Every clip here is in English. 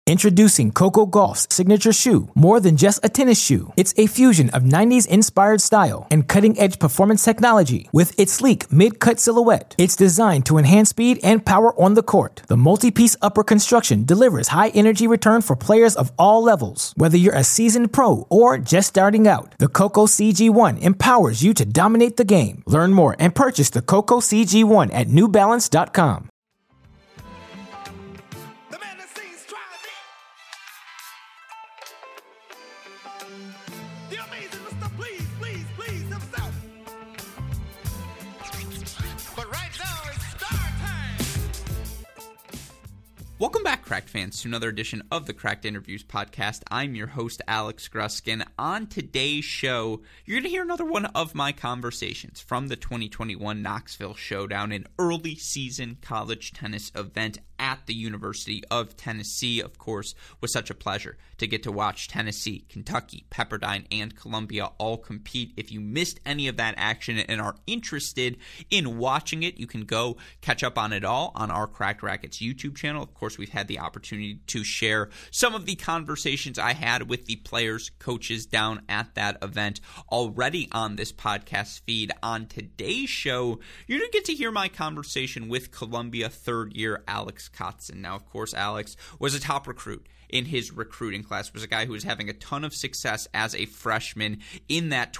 Introducing Coco Gauff's signature shoe, more than just a tennis shoe. It's a fusion of 90s-inspired style and cutting-edge performance technology. With its sleek mid-cut silhouette, it's designed to enhance speed and power on the court. The multi-piece upper construction delivers high-energy return for players of all levels. Whether you're a seasoned pro or just starting out, the Coco CG1 empowers you to dominate the game. Learn more and purchase the Coco CG1 at NewBalance.com. Welcome back, Cracked fans, to another edition of the Cracked Interviews podcast. I'm your host, Alex Gruskin. On today's show, you're going to hear another one of my conversations from the 2021 Knoxville Showdown, an early season college tennis event at the University of Tennessee. Of course, was such a pleasure to get to watch Tennessee, Kentucky, Pepperdine, and Columbia all compete. If you missed any of that action and are interested in watching it, you can go catch up on it all on our Cracked Racquets YouTube channel. Of course, we've had the opportunity to share some of the conversations I had with the players, coaches down at that event already on this podcast feed. On today's show, you're going to get to hear my conversation with Columbia third-year Alex Kotzen. Now, of course, Alex was a top recruit in his recruiting class, was a guy who was having a ton of success as a freshman in that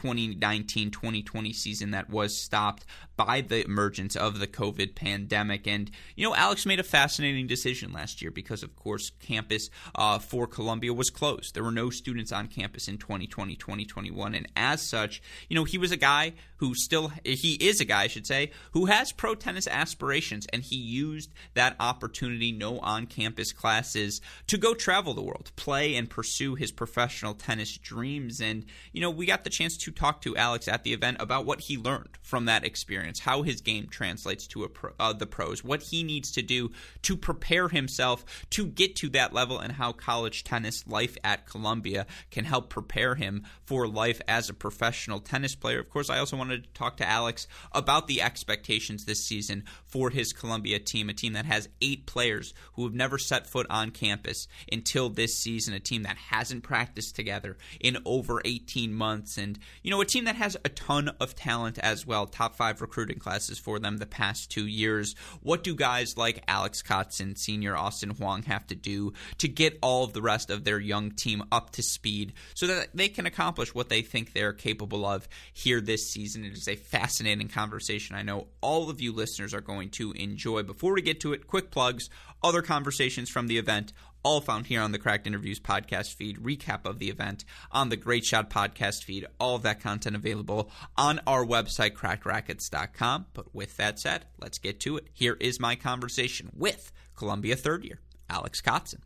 2019-2020 season that was stopped by the emergence of the COVID pandemic. And, Alex made a fascinating decision last year because, of course, campus for Columbia was closed. There were no students on campus in 2020, 2021. And as such, he was a guy who he is a guy, I should say, who has pro tennis aspirations. And he used that opportunity, no on-campus classes, to go travel the world, play and pursue his professional tennis dreams. And, we got the chance to talk to Alex at the event about what he learned from that experience, how his game translates to the pros, what he needs to do to prepare himself to get to that level, and how college tennis life at Columbia can help prepare him for life as a professional tennis player. Of course, I also wanted to talk to Alex about the expectations this season for his Columbia team, a team that has 8 players who have never set foot on campus until this season, a team that hasn't practiced together in over 18 months, and, a team that has a ton of talent as well, top 5 recruiting classes for them the past 2 years. What do guys like Alex Kotzen, senior Austin Huang have to do to get all of the rest of their young team up to speed so that they can accomplish what they think they're capable of here this season? It is a fascinating conversation I know all of you listeners are going to enjoy. Before we get to it, quick plugs, other conversations from the event, all found here on the Cracked Interviews podcast feed, recap of the event on the Great Shot podcast feed, all of that content available on our website, crackedrackets.com. But with that said, let's get to it. Here is my conversation with Columbia third year, Alex Kotzen.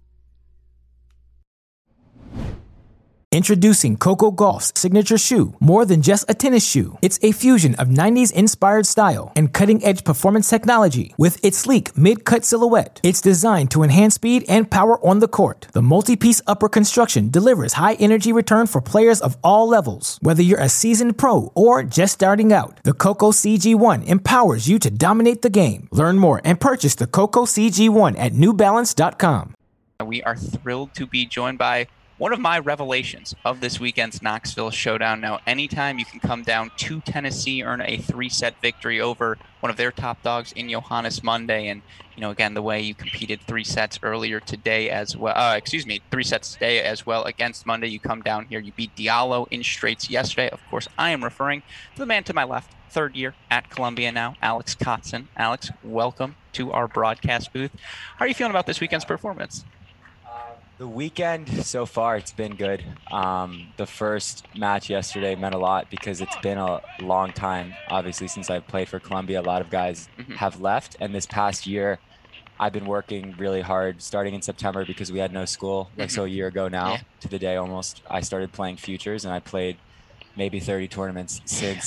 Introducing Coco Gauff's signature shoe, more than just a tennis shoe. It's a fusion of 90s-inspired style and cutting-edge performance technology. With its sleek mid-cut silhouette, it's designed to enhance speed and power on the court. The multi-piece upper construction delivers high-energy return for players of all levels. Whether you're a seasoned pro or just starting out, the Coco CG1 empowers you to dominate the game. Learn more and purchase the Coco CG1 at NewBalance.com. We are thrilled to be joined by one of my revelations of this weekend's Knoxville Showdown. Now, anytime you can come down to Tennessee, earn a 3-set victory over one of their top dogs in Johannes Monday, and, again, the way you competed 3 sets earlier today as well, 3 sets today as well against Monday, you come down here, you beat Diallo in straights yesterday. Of course, I am referring to the man to my left, third year at Columbia now, Alex Kotzen. Alex, welcome to our broadcast booth. How are you feeling about this weekend's performance? The weekend so far, it's been good. The first match yesterday meant a lot because it's been a long time, obviously, since I've played for Columbia. A lot of guys have left. And this past year, I've been working really hard starting in September because we had no school, so a year ago now, to the day almost. I started playing futures, and I played maybe 30 tournaments since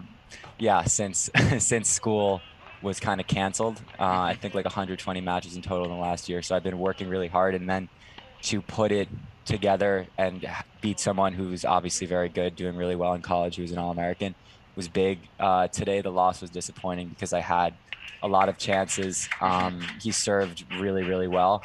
since school was kind of canceled. I think like 120 matches in total in the last year. So I've been working really hard, and then to put it together and beat someone who's obviously very good, doing really well in college, who's an All-American, was big. Today, the loss was disappointing because I had a lot of chances. He served really, really well.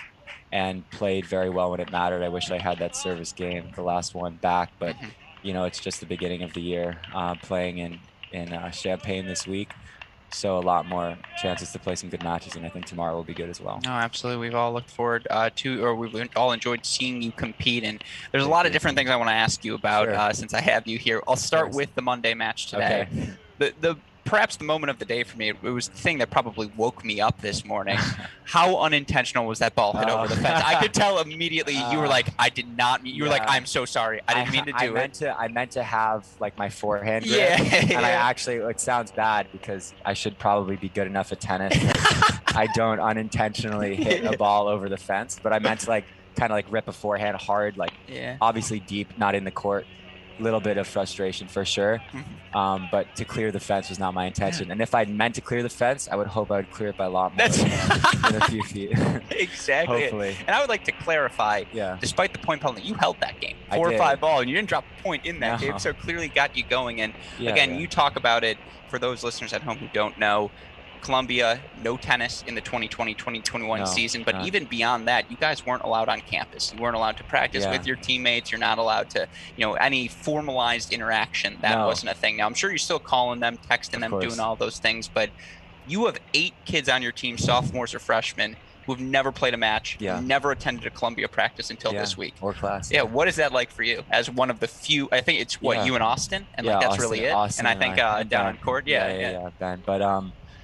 and played very well when it mattered. I wish I had that service game, the last one, back, but it's just the beginning of the year. Playing in Champaign this week, so a lot more chances to play some good matches, and I think tomorrow will be good as well. No, absolutely. We've all looked forward we've all enjoyed seeing you compete, and there's a lot of different things I want to ask you about since I have you here. I'll start with the Monday match today. Okay. Perhaps the moment of the day for me, it was the thing that probably woke me up this morning. How unintentional was that ball hit over the fence? I could tell immediately. You were like, I did not. You were like, I'm so sorry. I didn't mean to do it. I meant to have like my forehand grip, and I actually. It sounds bad because I should probably be good enough at tennis. I don't unintentionally hit a ball over the fence, but I meant to kind of rip a forehand hard, obviously deep, not in the court. Little bit of frustration for sure, but to clear the fence was not my intention. And if I'd meant to clear the fence, I would hope I would clear it by a lot more than a few feet. Exactly. Hopefully. And I would like to clarify, despite the point penalty, you held that game 4 or 5 ball, and you didn't drop a point in that game, so it clearly got you going. And you talk about it for those listeners at home who don't know. Columbia, no tennis in the 2020-2021 season, but even beyond that, you guys weren't allowed on campus. You weren't allowed to practice with your teammates. You're not allowed to, any formalized interaction. That wasn't a thing. Now, I'm sure you're still calling them, texting them, doing all those things, but you have 8 kids on your team, sophomores or freshmen, who have never played a match, never attended a Columbia practice until this week. Or class. Yeah, what is that like for you as one of the few? I think it's you and Austin, and that's Austin, really it. Austin and I think down on court, Ben. But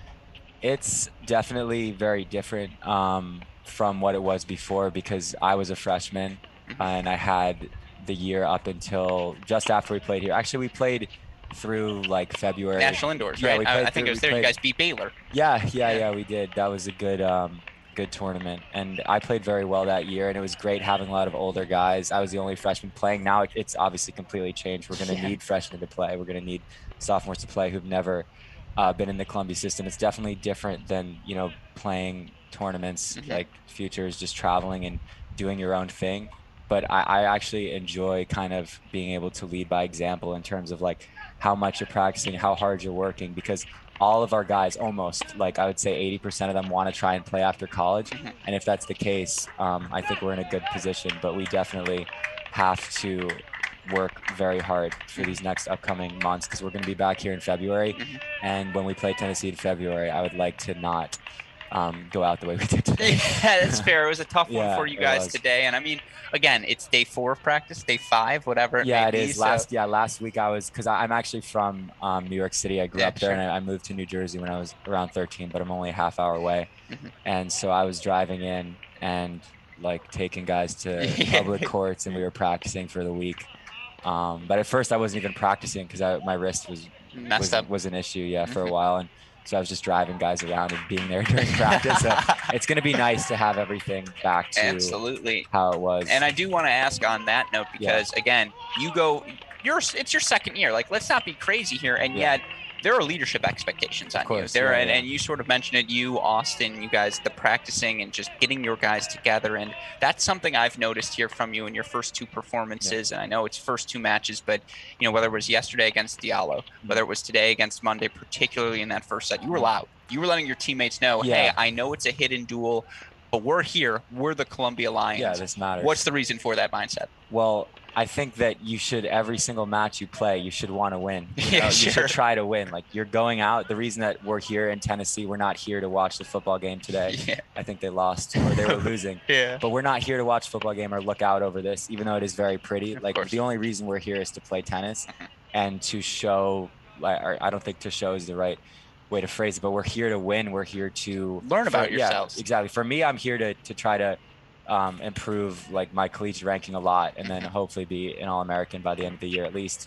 it's definitely very different from what it was before, because I was a freshman and I had the year up until just after we played here. Actually, we played through February. National Indoors, right? I think it was there. You guys beat Baylor. Yeah, we did. That was a good tournament, and I played very well that year, and it was great having a lot of older guys. I was the only freshman playing. Now it's obviously completely changed. We're going to need freshmen to play. We're going to need sophomores to play who've never been in the Columbia system. It's definitely different than playing tournaments like Futures, just traveling and doing your own thing. But I actually enjoy kind of being able to lead by example in terms of how much you're practicing, how hard you're working, because all of our guys, almost I would say 80% of them, want to try and play after college. And if that's the case, I think we're in a good position. But we definitely have to work very hard for these next upcoming months, because we're going to be back here in February. And when we play Tennessee in February, I would like to not go out the way we did today. Yeah, that's fair. It was a tough one for you guys today. And I mean, again, it's day 4 of practice, day 5, whatever it may be. It is. Last week I was, because I'm actually from New York City. I grew up there, and I moved to New Jersey when I was around 13, but I'm only a half hour away. And so I was driving in and taking guys to public courts, and we were practicing for the week. But at first I wasn't even practicing because my wrist was an issue for a while, and so I was just driving guys around and being there during practice. So it's going to be nice to have everything back to how it was. And I do want to ask on that note, because again, it's your second year. Let's not be crazy here, and yet there are leadership expectations on you. And you sort of mentioned it, you, Austin, you guys, the practicing and just getting your guys together. And that's something I've noticed here from you in your first 2 performances. And I know it's first 2 matches, but, whether it was yesterday against Diallo, whether it was today against Monday, particularly in that first set, you were loud. You were letting your teammates know, hey, I know it's a hidden duel, but we're here. We're the Columbia Lions. Yeah, this matters. What's the reason for that mindset? Well, I think that you should, every single match you play, you should want to win. You should try to win. You're going out. The reason that we're here in Tennessee, we're not here to watch the football game today. I think they lost, or they were losing. But we're not here to watch football game or look out over this, even though it is very pretty. The only reason we're here is to play tennis and to show, I don't think to show is the right way to phrase it, but we're here to win. We're here to learn about yourselves. Yeah, exactly. For me, I'm here to try to improve my collegiate ranking a lot, and then hopefully be an All-American by the end of the year at least.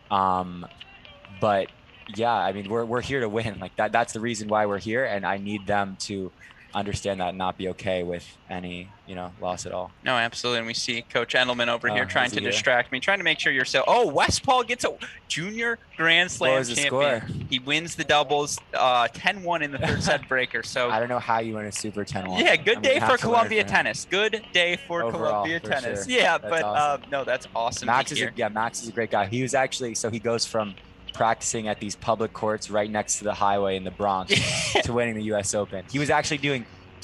But yeah, I mean, we're here to win. That's the reason why we're here, and I need them to understand that and not be okay with any loss at all. No, absolutely. And we see Coach Endelman over here trying to distract me, trying to make sure you're Westphal gets a junior Grand Slam champion. Score? He wins the doubles 10-1 in the third set breaker. So I don't know how you win a super 10-1. Yeah, good day for Columbia tennis. Good day for Columbia tennis. Sure. Yeah, that's awesome. No, that's awesome. Max is a great guy. He was actually, so he goes from practicing at these public courts right next to the highway in the Bronx to winning the U.S. Open. He was actually doing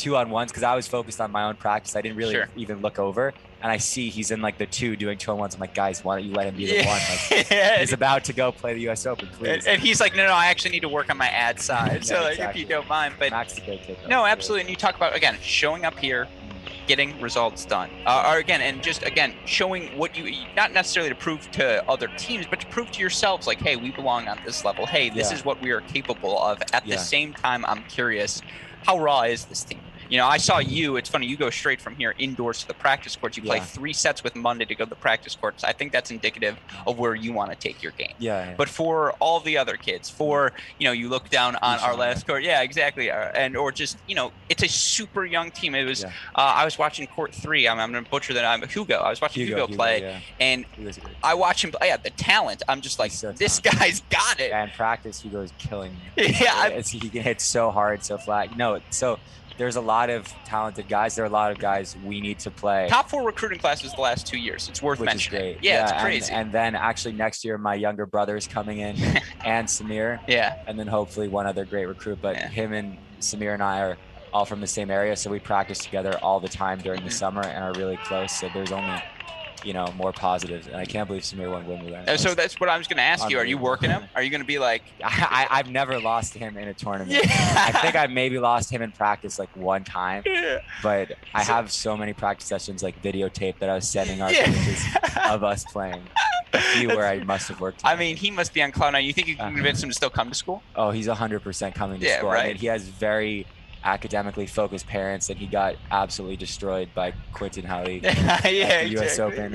2-on-1s because I was focused on my own practice. I didn't really Sure. even look over, and I see he's in like the 2 doing 2-on-1s. I'm like, guys, why don't you let him be the 1? Like, he's about to go play the U.S. Open, please. And he's like, no, I actually need to work on my ad side. So like, exactly. if you don't mind, but Max is a great kid, though. no, absolutely. And you talk about, again, showing up here, getting results done, or again, and just again showing what you, not necessarily to prove to other teams, but to prove to yourselves, like, hey, we belong on this level. Hey, this is what we are capable of. At the same time, I'm curious, how raw is this team? You know, I saw you. It's funny. You go straight from here indoors to the practice courts. You play 3 sets with Monday to go to the practice courts. I think that's indicative of where you want to take your game. Yeah. But for all the other kids, you look down on our last court. Yeah, exactly. Or just, it's a super young team. It was. I was watching court 3. I'm going to butcher that. I'm Hugo. I was watching Hugo play, and I watch him play. Yeah, the talent. I'm just like, this guy's got it. Yeah, in practice, Hugo's killing me. Yeah, he can hit so hard, so flat. So. There's a lot of talented guys. There are a lot of guys we need to play. Top 4 recruiting classes the last 2 years. It's worth mentioning. Yeah, it's crazy. And then actually next year, my younger brother is coming in, and Samir. Yeah. And then hopefully one other great recruit. But him and Samir and I are all from the same area, so we practice together all the time during the summer and are really close. So there's only more positives, and I can't believe Samir won Wimbledon. So that's what I was going to ask you. Are you working him? Are you going to be like? I've never lost him in a tournament. Yeah. I think I maybe lost him in practice like one time, but I have so many practice sessions like videotape that I was sending our coaches of us playing. A few where I must have worked. I mean, he must be on cloud nine. You think you can convince him to still come to school? Oh, he's 100% coming to school. Right. I mean, he has very academically focused parents, and he got absolutely destroyed by Quinton Halley at the U.S. Open.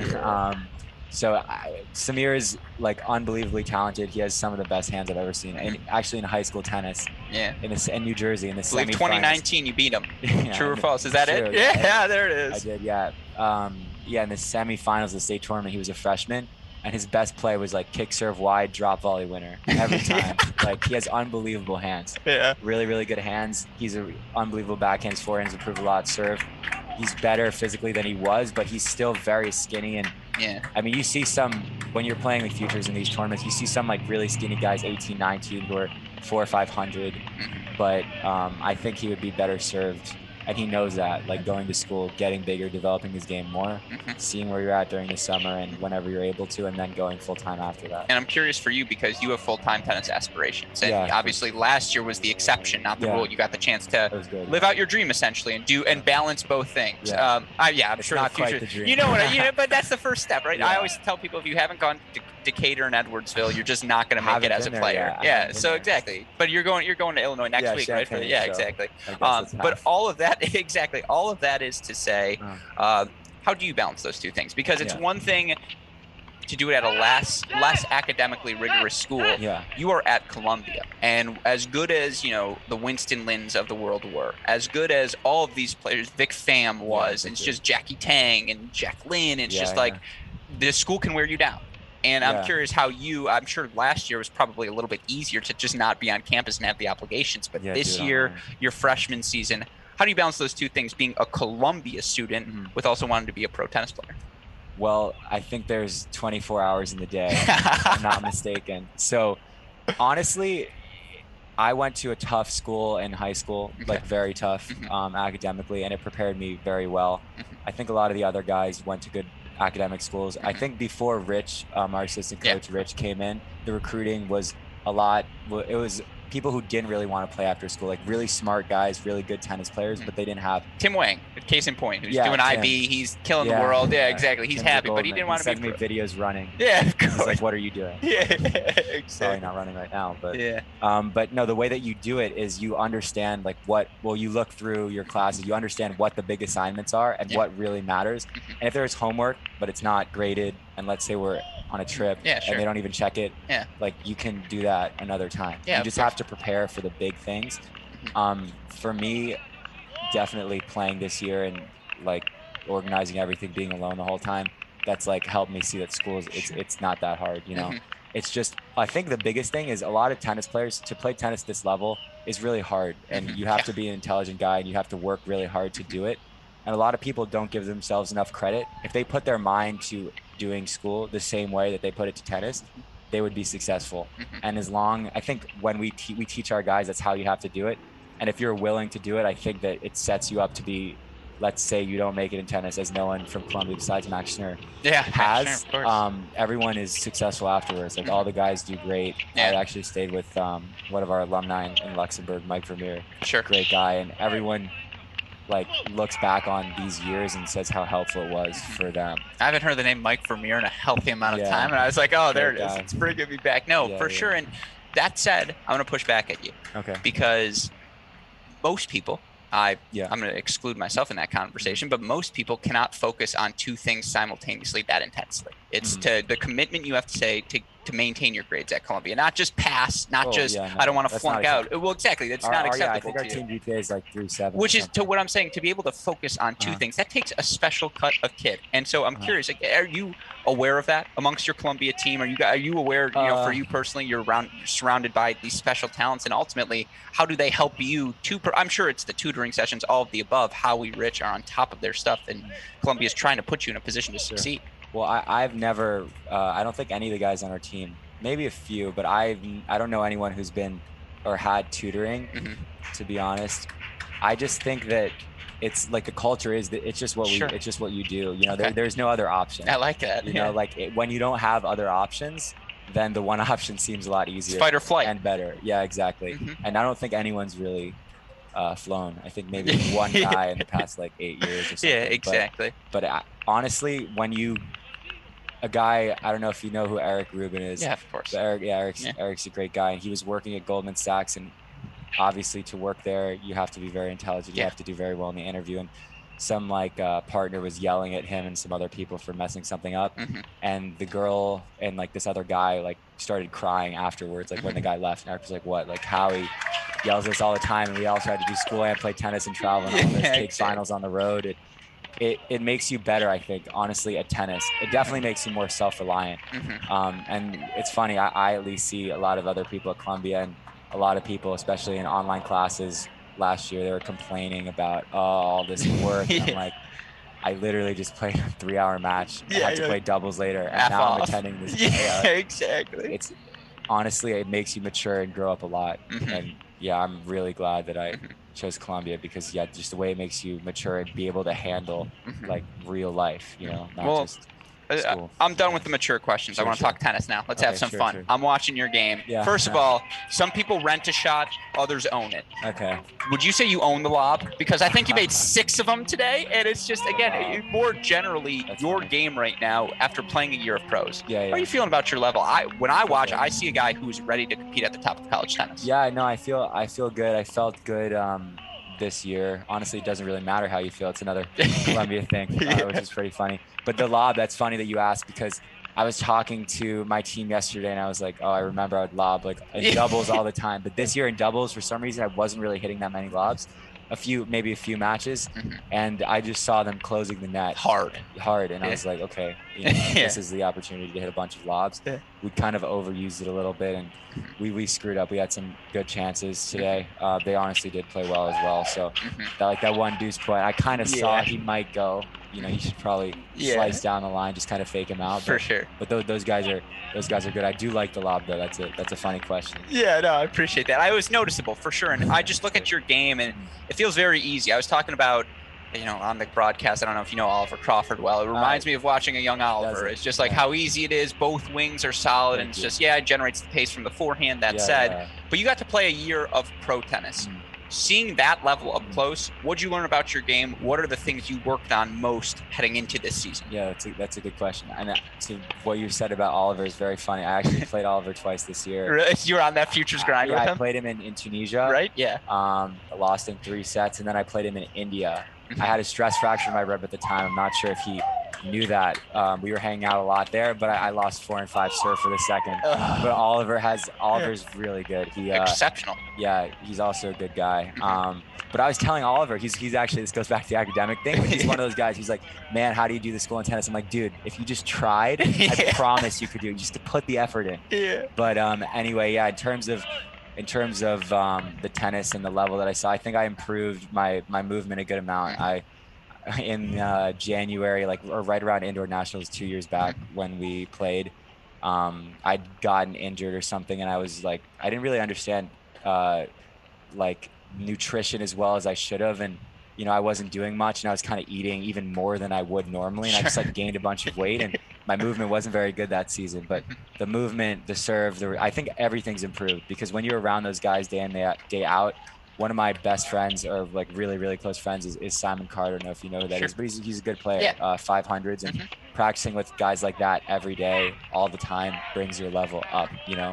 Samir is like unbelievably talented. He has some of the best hands I've ever seen, and actually in high school tennis. Yeah. In New Jersey in the semifinals. 2019, you beat him. Yeah, true or false? Is that it? Yeah, there it is. I did. Yeah. In the semifinals of the state tournament, he was a freshman. And his best play was like kick serve wide, drop volley winner every time. Like, he has unbelievable hands. Yeah. Really, really good hands. He's an unbelievable backhand. His forehand's improved a lot. Serve. He's better physically than he was, but he's still very skinny. And I mean, you see when you're playing like futures in these tournaments, you see some like really skinny guys, 18, 19, who are 400 or 500. But I think he would be better served. And he knows that, like going to school, getting bigger, developing his game more, seeing where you're at during the summer and whenever you're able to, and then going full-time after that. And I'm curious for you because you have full-time tennis aspirations. And obviously last year was the exception, not the rule. You got the chance to live out your dream essentially and balance both things. I'm It's sure not the future, quite the dream. you know but that's the first step, right? I always tell people, if you haven't gone to Decatur and Edwardsville, you're just not going to make it as a player. So exactly. But you're going to Illinois next week, right? Exactly. But all of that, all of that is to say, how do you balance those two things? Because it's one thing to do it at a less academically rigorous school. You are at Columbia, and as good as the Winston Lins of the world were, as good as all of these players, Vic Pham was, and it's just Jackie Tang and Jack Lynn. It's just like the school can wear you down. And I'm curious how I'm sure last year was probably a little bit easier to just not be on campus and have the obligations. But this year, your freshman season, how do you balance those two things, being a Columbia student with also wanting to be a pro tennis player? Well, I think there's 24 hours in the day, if I'm not mistaken. So honestly, I went to a tough school in high school, like very tough academically, and it prepared me very well. I think a lot of the other guys went to good academic schools. I think before Rich, our assistant coach Rich, came in, the recruiting was it was people who didn't really want to play after school, like really smart guys, really good tennis players, but they didn't have. Tim Wang, case in point, who's doing IB, he's killing the world. Yeah, exactly. He's happy, but he didn't want to be. He sent me videos running. Yeah, of course. He's like, "What are you doing?" Exactly. Probably not running right now, but but no, the way that you do it is you understand like you look through your classes, you understand what the big assignments are and what really matters. And if there's homework, but it's not graded, and let's say we're on a trip and they don't even check it, like you can do that another time. You just have to prepare for the big things. For me, definitely playing this year and like organizing everything, being alone the whole time, that's like helped me see that school it's not that hard, It's just, I think the biggest thing is a lot of tennis players, to play tennis this level is really hard, and you have to be an intelligent guy and you have to work really hard to do it. And a lot of people don't give themselves enough credit. If they put their mind to doing school the same way that they put it to tennis, they would be successful. And I think when we teach our guys that's how you have to do it, And if you're willing to do it, I think that it sets you up to be, let's say you don't make it in tennis, as no one from Columbia besides Max Schnur has. Everyone is successful afterwards. Like all the guys do great. I actually stayed with one of our alumni in Luxembourg, Mike Vermeer. Great guy. And everyone like looks back on these years and says how helpful it was for them. I haven't heard the name Mike Vermeer in a healthy amount of time, and I was like, oh, there it is. It's bringing me back. No, for sure. And that said, I'm going to push back at you. Okay. Because most people, I'm going to exclude myself in that conversation, but most people cannot focus on two things simultaneously that intensely. It's to the commitment you have to say to maintain your grades at Columbia, not just pass, I don't want to flunk out. Well, exactly. That's not acceptable I think our team GPA is like 3.7. Which is to what I'm saying, to be able to focus on two things, that takes a special cut of kid. And so I'm curious, like, are you aware of that amongst your Columbia team? Are you aware, for you personally, you're surrounded by these special talents, and ultimately, how do they help you I'm sure it's the tutoring sessions, all of the above. Howie, Rich are on top of their stuff, and Columbia's trying to put you in a position to succeed. Well, I've never, I don't think any of the guys on our team, maybe a few, but I don't know anyone who's been or had tutoring, to be honest. I just think that it's like the culture is that it's just what it's just what you do. You know, there's no other option. I like that. You know, like when you don't have other options, then the one option seems a lot easier. It's fight or flight. And better. Yeah, exactly. And I don't think anyone's really flown. I think maybe one guy in the past like 8 years or something. Yeah, exactly. But honestly, when a guy, I don't know if you know who Eric Rubin is. Yeah, of course. Eric's a great guy. And he was working at Goldman Sachs, and obviously to work there, you have to be very intelligent. You have to do very well in the interview. And some partner was yelling at him and some other people for messing something up. And the girl and like this other guy like started crying afterwards, like when the guy left. And Eric was like, what? Like Howie yells at us all the time, and we all tried to do school and play tennis and travel and all this, take finals on the road. It makes you better, I think, honestly, at tennis. It definitely makes you more self-reliant. And it's funny, I at least see a lot of other people at Columbia, and a lot of people, especially in online classes last year, they were complaining about all this work. And I'm like, I literally just played a 3-hour match. I had to play doubles later, and now I'm attending this. Exactly. It's honestly, it makes you mature and grow up a lot. And I'm really glad that I chose Columbia, because just the way it makes you mature and be able to handle like real life, not just school. I'm done with the mature questions. I want to talk tennis now. Let's have some fun. I'm watching your game. First of all, some people rent a shot, others own it. Okay. Would you say you own the lob? Because I think you made 6 of them today, and it's just, again, more generally your game right now after playing a year of pros. How are you feeling about your level? When I watch, I see a guy who's ready to compete at the top of college tennis. Yeah, no, I feel good. I felt good this year. Honestly, it doesn't really matter how you feel. It's another Columbia thing, which is pretty funny. But the lob, that's funny that you asked, because I was talking to my team yesterday, and I was like, oh, I remember I would lob like in doubles all the time. But this year in doubles, for some reason, I wasn't really hitting that many lobs. Maybe a few matches, and I just saw them closing the net hard, and I was like, okay, this is the opportunity to hit a bunch of lobs. We kind of overused it a little bit, and we screwed up. We had some good chances today. They honestly did play well as well. So that one deuce point, I kind of saw he might go. You should probably slice down the line, just kind of fake him out. For sure. But those guys are good. I do like the lob though. That's a funny question. Yeah, no, I appreciate that. It was noticeable for sure. And I just look at your game, and it feels very easy. I was talking about, on the broadcast, I don't know if you know Oliver Crawford well. It reminds me of watching a young Oliver. It's just like how easy it is. Both wings are solid, and it's just, it generates the pace from the forehand, that said. But you got to play a year of pro tennis. Seeing that level up close, what'd you learn about your game? What are the things you worked on most heading into this season? Yeah, that's a good question. And to what you said about Oliver is very funny. I actually played Oliver twice this year. Really? You were on that futures grind with him? I played him in Tunisia. Right, yeah. I lost in 3 sets, and then I played him in India. I had a stress fracture in my rib at the time. I'm not sure if he knew that. We were hanging out a lot there, but I lost 4 and 5 serve for the second. But Oliver's really good. Exceptional. Yeah, he's also a good guy. But I was telling Oliver, he's actually, this goes back to the academic thing, but he's one of those guys who's like, man, how do you do the school in tennis? I'm like, dude, if you just tried, I promise you could do it, just to put the effort in. But anyway, in terms of the tennis and the level that I saw, I think I improved my movement a good amount. In January, or right around Indoor Nationals 2 years back when we played, I'd gotten injured or something, and I was like, I didn't really understand nutrition as well as I should have. And, you know, I wasn't doing much, and I was kind of eating even more than I would normally. And I just like gained a bunch of weight, and my movement wasn't very good that season. But the movement, the serve, I think everything's improved, because when you're around those guys day in, day out, one of my best friends, or like really, really close friends, is Simon Carter. I don't know if you know who that is, but he's a good player. 500s, and practicing with guys like that every day, all the time, brings your level up, you know?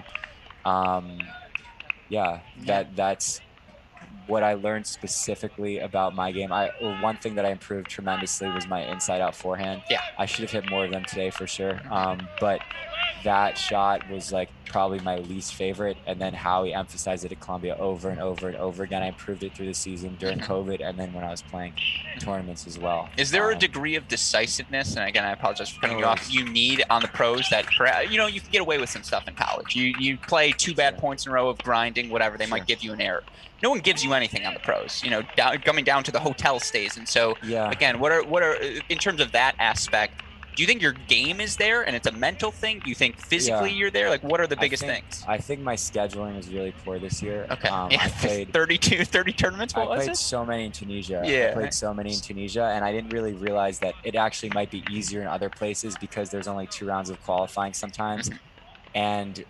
That's what I learned specifically about my game. One thing that I improved tremendously was my inside-out forehand. Yeah. I should have hit more of them today for sure. But that shot was like probably my least favorite. And then Howie emphasized it at Columbia over and over and over again. I improved it through the season during COVID, and then when I was playing tournaments as well. Is there a degree of decisiveness, and again, I apologize for cutting you off, you need on the pros that, you know, you can get away with some stuff in college. You play 2 bad points in a row of grinding, whatever, they might give you an error. No one gives you anything on the pros, you know, coming down to the hotel stays. And so, again, what are in terms of that aspect, do you think your game is there and it's a mental thing? Do you think physically you're there? Like, what are the biggest things? I think my scheduling was really poor this year. Okay. I played 30 tournaments. I played so many in Tunisia. Yeah. I played so many in Tunisia, and I didn't really realize that it actually might be easier in other places, because there's only 2 rounds of qualifying sometimes. And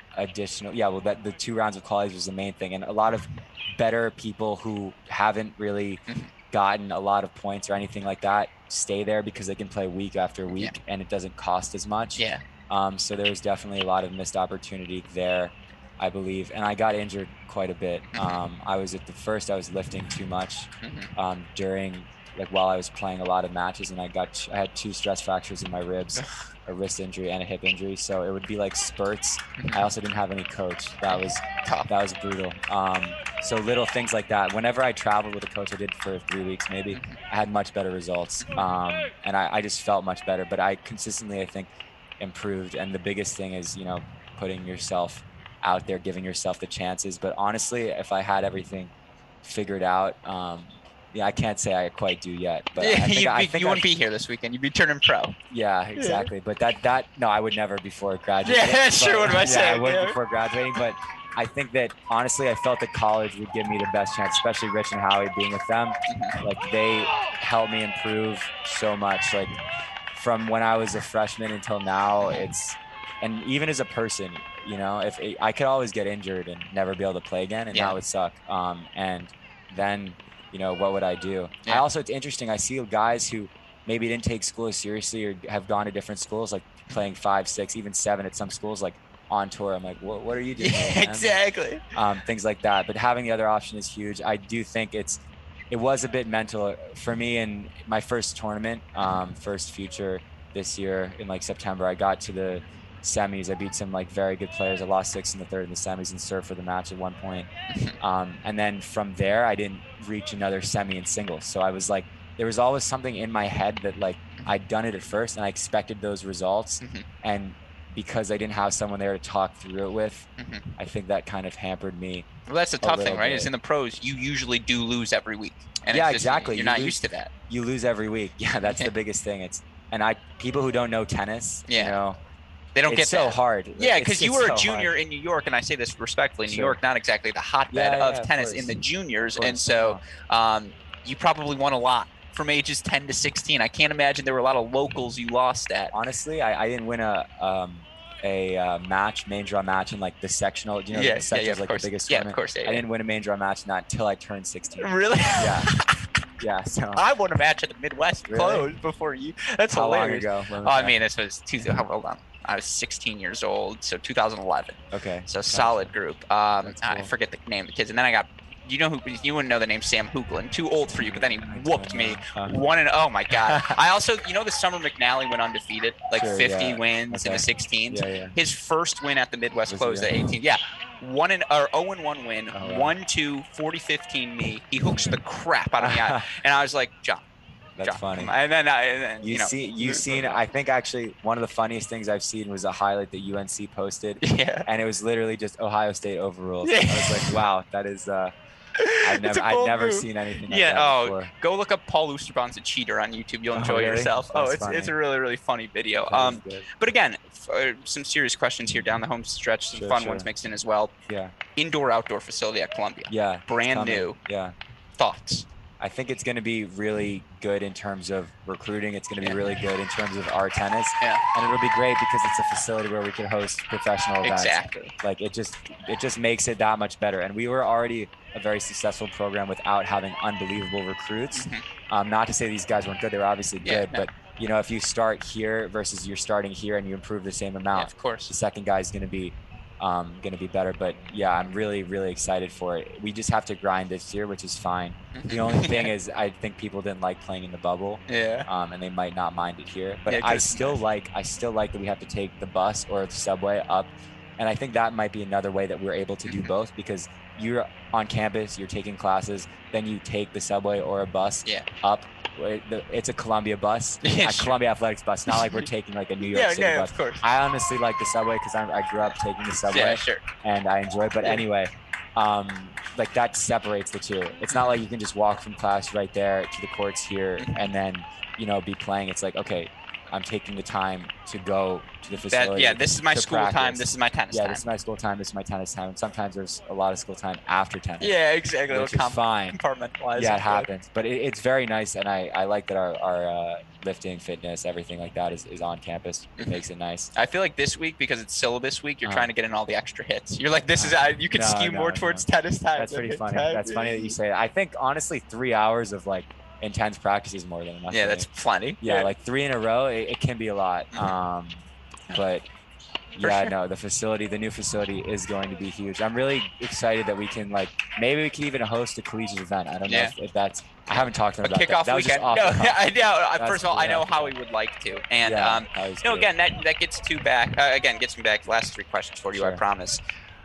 the 2 rounds of qualifiers was the main thing. And a lot of better people who haven't really gotten a lot of points or anything like that stay there because they can play week after week, and it doesn't cost as much. So there was definitely a lot of missed opportunity there, I believe. And I got injured quite a bit. I was lifting too much during, like, while I was playing a lot of matches, and I had 2 stress fractures in my ribs, a wrist injury and a hip injury. So it would be like spurts. I also didn't have any coach. That was tough. That was brutal. So little things like that. Whenever I traveled with a coach, I did for 3 weeks maybe, I had much better results. And I just felt much better. But I consistently, I think, improved. And the biggest thing is, you know, putting yourself out there, giving yourself the chances. But honestly, if I had everything figured out, I can't say I quite do yet. But I think you wouldn't be here this weekend. You'd be turning pro. Yeah, exactly. But no, I would never before graduating. Yeah, that's true. What am I saying? I wouldn't before graduating. But I think that, honestly, I felt that college would give me the best chance, especially Rich and Howie, being with them. Like, they helped me improve so much. Like, from when I was a freshman until now, and even as a person, you know, I could always get injured and never be able to play again, and that would suck. And then, you know, what would I do? It's interesting. I see guys who maybe didn't take school as seriously or have gone to different schools, like playing 5, 6, even 7 at some schools, like on tour. I'm like, what are you doing? Exactly. Things like that. But having the other option is huge. I do think it was a bit mental for me in my first tournament, first future this year in like September. I got to the semis. I beat some like very good players. I lost 6 in the third in the semis and served for the match at one point. And then from there, I didn't reach another semi in singles. So I was like, there was always something in my head that, like, I'd done it at first and I expected those results. And because I didn't have someone there to talk through it with, I think that kind of hampered me. Well, that's the tough thing, right? Is in the pros, you usually do lose every week. And exactly. You're not used to that. You lose every week. Yeah, that's the biggest thing. People who don't know tennis, you know, they don't get so hard. Yeah, because you were a junior in New York, and I say this respectfully, New York, not exactly the hotbed of tennis in the juniors. And so you probably won a lot from ages 10 to 16. I can't imagine there were a lot of locals you lost at. Honestly, I didn't win a main draw match in like the sectional. You know, the sectionals like the biggest tournament. Of course. I didn't win a main draw match in that until I turned 16. Really? Yeah. So I won a match at the Midwest closed before you. That's How hilarious. long ago? I mean, this was hold on. I was 16 years old, so 2011. Okay. So solid group. Cool. I Cool. forget the name of the kids, and then I got. You wouldn't know the name Sam Hoogland. Too old for you, but then he whooped me. Oh my God. I also, the summer McNally went undefeated, like 50 wins in a 16. Yeah. His first win at the Midwest closed at 18. Yeah. 0-1 win, 1-2, 40-15 me. He hooks the crap out of me. And I was like, John. That's funny. And then you've seen. I think actually one of the funniest things I've seen was a highlight that UNC posted. Yeah. And it was literally just Ohio State overruled. Yeah. I was like, wow, that is. I'd never seen anything like that before. Go look up Paul Oosterbon's a cheater on YouTube. You'll enjoy yourself. It's a really, really funny video. But again, some serious questions here down the home stretch. Some fun ones mixed in as well. Yeah. indoor-outdoor facility at Columbia. Yeah. Brand new. Yeah. Thoughts? I think it's going to be really good in terms of recruiting. It's going to be really good in terms of our tennis. Yeah. And it'll be great because it's a facility where we can host professional events. Exactly. Like it just makes it that much better. And we were already a very successful program without having unbelievable recruits. Not to say these guys weren't good. They were obviously good. But, you know, if you start here versus you're starting here and you improve the same amount, of course, the second guy is going to be better. But yeah, I'm really, really excited for it. We just have to grind this year, which is fine. The only thing is I think people didn't like playing in the bubble. And they might not mind it here. But I still like that we have to take the bus or the subway up. And I think that might be another way that we're able to do both, because you're on campus, you're taking classes, then you take the subway or a bus up. It's a Columbia bus, Columbia Athletics bus, not like we're taking like a New York City bus. Of course. I honestly like the subway because I grew up taking the subway and I enjoy it. But anyway, like that separates the two. It's not like you can just walk from class right there to the courts here and then, you know, be playing. It's like, okay, I'm taking the time to go to the facility. This is my school practice. time. This is my tennis time. This is my school time. This is my tennis time. And sometimes there's a lot of school time after tennis. Yeah, exactly. Which is fine. Compartmentalize. Yeah, it happens. But it's very nice. And I like that our lifting, fitness, everything like that is on campus. It makes it nice. I feel like this week, because it's syllabus week, you're trying to get in all the extra hits. You're like, this is, you can skew more towards tennis time. That's pretty funny. That's funny that you say that. I think, honestly, 3 hours of like intense practice is more than enough. Yeah, that's plenty. Yeah, like 3 in a row, it can be a lot. But yeah, no, the new facility is going to be huge. I'm really excited that we can maybe we can even host a collegiate event. I don't know if that's. I haven't talked to them about kickoff that. Weekend. First of all, I know Howie would like to, and again, that gets me back. Last 3 questions for you, sure. I promise.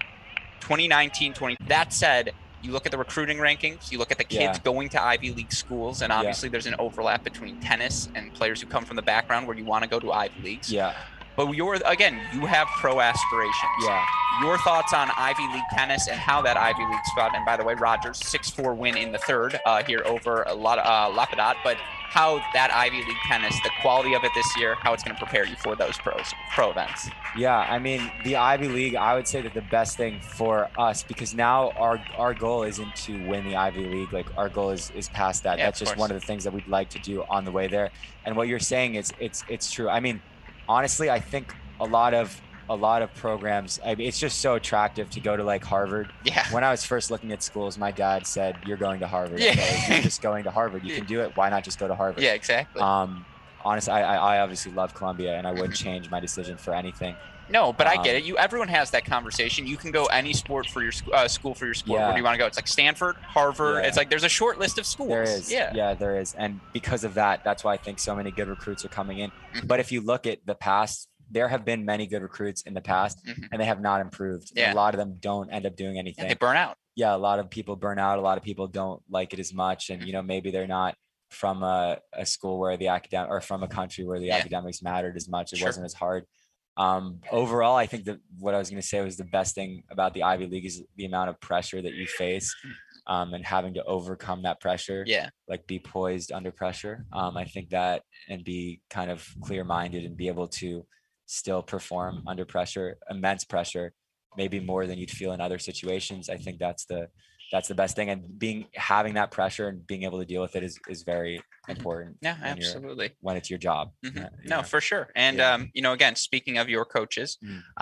2019-20. That said, you look at the recruiting rankings, you look at the kids going to Ivy League schools, and obviously there's an overlap between tennis and players who come from the background where you want to go to Ivy Leagues. Yeah. But you have pro aspirations. Yeah. Your thoughts on Ivy League tennis and how that Ivy League spot, and by the way, Rogers 6-4 win in the third here over Lapadat, but how that Ivy League tennis, the quality of it this year, how it's going to prepare you for those pro events. Yeah, I mean, the Ivy League, I would say that the best thing for us, because now our goal isn't to win the Ivy League. Like, our goal is past that. That's just one of the things that we'd like to do on the way there. And what you're saying is it's true. I mean, honestly, I think a lot of programs, I mean, it's just so attractive to go to like Harvard. Yeah. When I was first looking at schools, my dad said, "You're going to Harvard." Yeah. You're just going to Harvard. You can do it. Why not just go to Harvard? Yeah, exactly. Honestly, I obviously love Columbia, and I wouldn't change my decision for anything. No, but I get it. Everyone has that conversation. You can go any sport for your school for your sport. Where do you want to go? It's like Stanford, Harvard. Yeah. It's like there's a short list of schools. There is. Yeah, there is. And because of that, that's why I think so many good recruits are coming in. But if you look at the past, there have been many good recruits in the past, and they have not improved. Yeah. A lot of them don't end up doing anything. Yeah, they burn out. Yeah, a lot of people burn out. A lot of people don't like it as much, and maybe they're not from a school where the academic, or from a country where the academics mattered as much. It wasn't as hard. Overall, I think that what I was going to say was the best thing about the Ivy League is the amount of pressure that you face, and having to overcome that pressure. Yeah. Like, be poised under pressure. I think that, and be kind of clear-minded and be able to still perform under pressure, immense pressure, maybe more than you'd feel in other situations. I think that's the best thing. And having that pressure and being able to deal with it is very important. Yeah, absolutely. When it's your job. No, for sure. And, again, speaking of your coaches,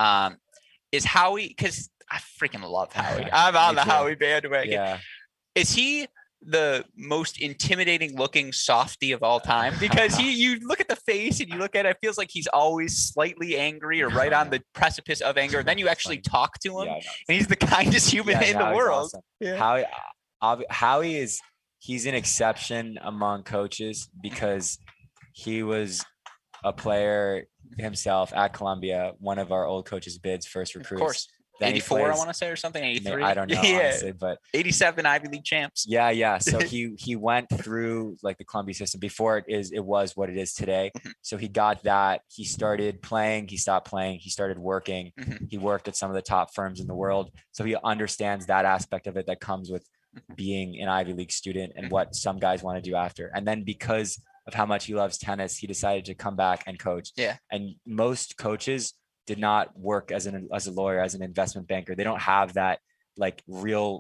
is Howie, because I freaking love Howie. I'm on the Howie bandwagon. Yeah. Is he the most intimidating looking softie of all time? Because you look at the face and you look at it, it feels like he's always slightly angry or right on the precipice of anger. Then you actually talk to him, and he's the kindest human in the world. Awesome. Yeah. Howie he's an exception among coaches, because he was a player himself at Columbia, one of our old coaches' bids, first recruits. Of course. Then 84, I want to say, or something. 83. I don't know, honestly, but 87 Ivy League champs. Yeah. So he went through like the Columbia system before it was what it is today. So he got that. He started playing. He stopped playing. He started working. He worked at some of the top firms in the world. So he understands that aspect of it that comes with being an Ivy League student and what some guys want to do after. And then because of how much he loves tennis, he decided to come back and coach. Yeah. And most coaches did not work as a lawyer, as an investment banker. They don't have that like real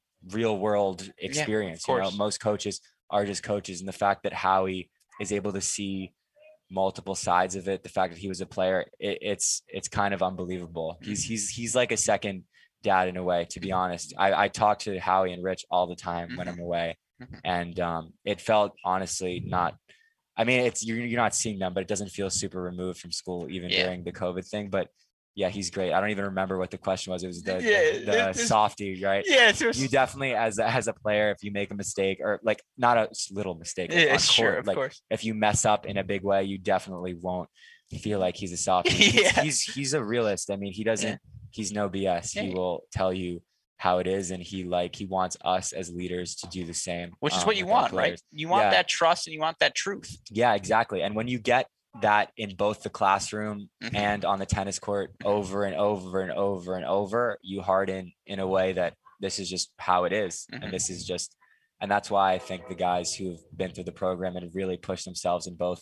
world experience. Yeah, of course. Most coaches are just coaches, and the fact that Howie is able to see multiple sides of it, the fact that he was a player, it's kind of unbelievable. He's like a second dad in a way, to be honest. I talk to Howie and Rich all the time when I'm away, and it felt honestly not. I mean, it's you're not seeing them, but it doesn't feel super removed from school even during the COVID thing. But yeah, he's great. I don't even remember what the question was. It was the softie, right? Yeah. You definitely, as a player, if you make a mistake or like not a little mistake, like, on court, of course. If you mess up in a big way, you definitely won't feel like he's a softie. He's a realist. I mean, he doesn't. He's no BS. He will tell you how it is, and he wants us as leaders to do the same. Which is what you want, right? You want that trust and you want that truth. Yeah, exactly. And when you get that in both the classroom and on the tennis court over and over and over and over, you harden in a way that this is just how it is. And this is just, and that's why I think the guys who've been through the program and have really pushed themselves in both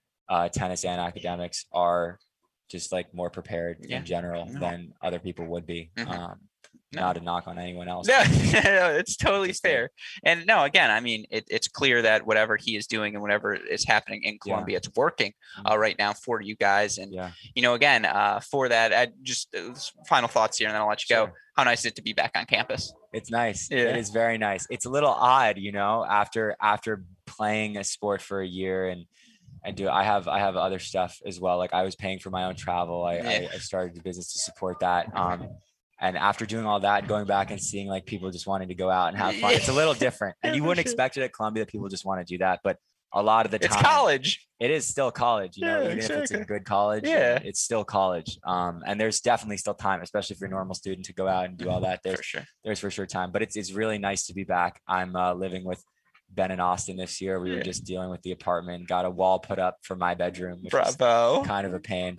tennis and academics are just like more prepared in general than other people would be. Not a knock on anyone else. No, it's totally fair. And no, again, I mean, it's clear that whatever he is doing and whatever is happening in Columbia, it's working right now for you guys. And, again, for that, just final thoughts here, and then I'll let you go. How nice is it to be back on campus? It's nice. Yeah. It is very nice. It's a little odd, after playing a sport for a year and I have other stuff as well. Like I was paying for my own travel. I started the business to support that. And after doing all that, going back and seeing like people just wanting to go out and have fun, it's a little different. And you wouldn't expect it at Columbia that people just want to do that. But a lot of the time, it's college. It is still college, even if it's a good college, it's still college. And there's definitely still time, especially if you're a normal student, to go out and do all that. There's for sure time. But it's really nice to be back. I'm living with Ben and Austin this year. We were just dealing with the apartment, got a wall put up for my bedroom, which is kind of a pain